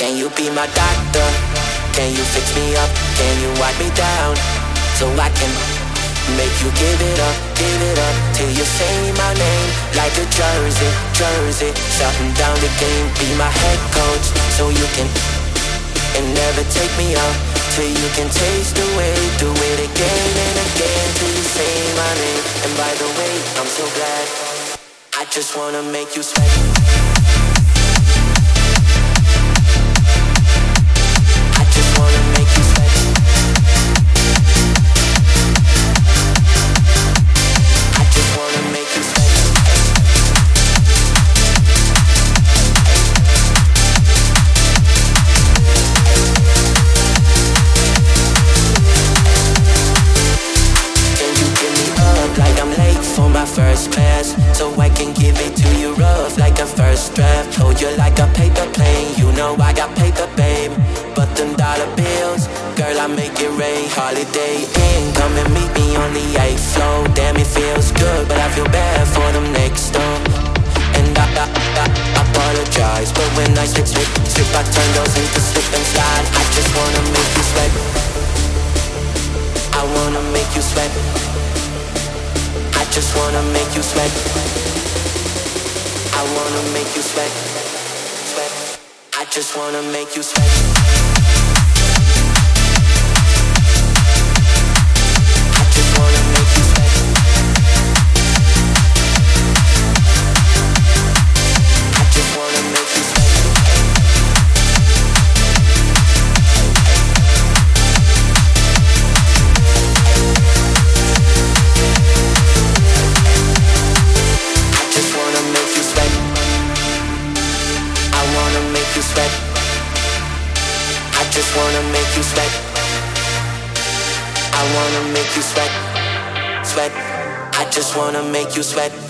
Can you be my doctor? Can you fix me up? Can you wipe me down? So I can make you give it up till you say my name like a jersey. Shutting down the game, be my head coach so you can and never take me out till you can taste the way. Do it again and again till you say my name. And by the way, I'm so glad. I just wanna make you sweat. I just wanna make you sweat. I just wanna make you sweat. Can you give me up like I'm late for my first class, so I can give it to you rough like a first draft? Hold you like a paper plane, you know I got paper, babe. But them dollar bills, girl, I make it rain. Holiday Inn, come and meet me on the 8th floor. Damn, it feels good, but I feel bad for them next door. And I apologize, but when I slip, I turn those into slip and slide. I just wanna make you sweat. I wanna make you sweat. I just wanna make you sweat. I wanna make you sweat. Sweat. I just wanna make you sweat. I just wanna make you sweat. I just wanna make you sweat. I just wanna make you sweat. I wanna make you sweat. I just wanna make you sweat. I wanna make you sweat. Sweat. I just wanna make you sweat.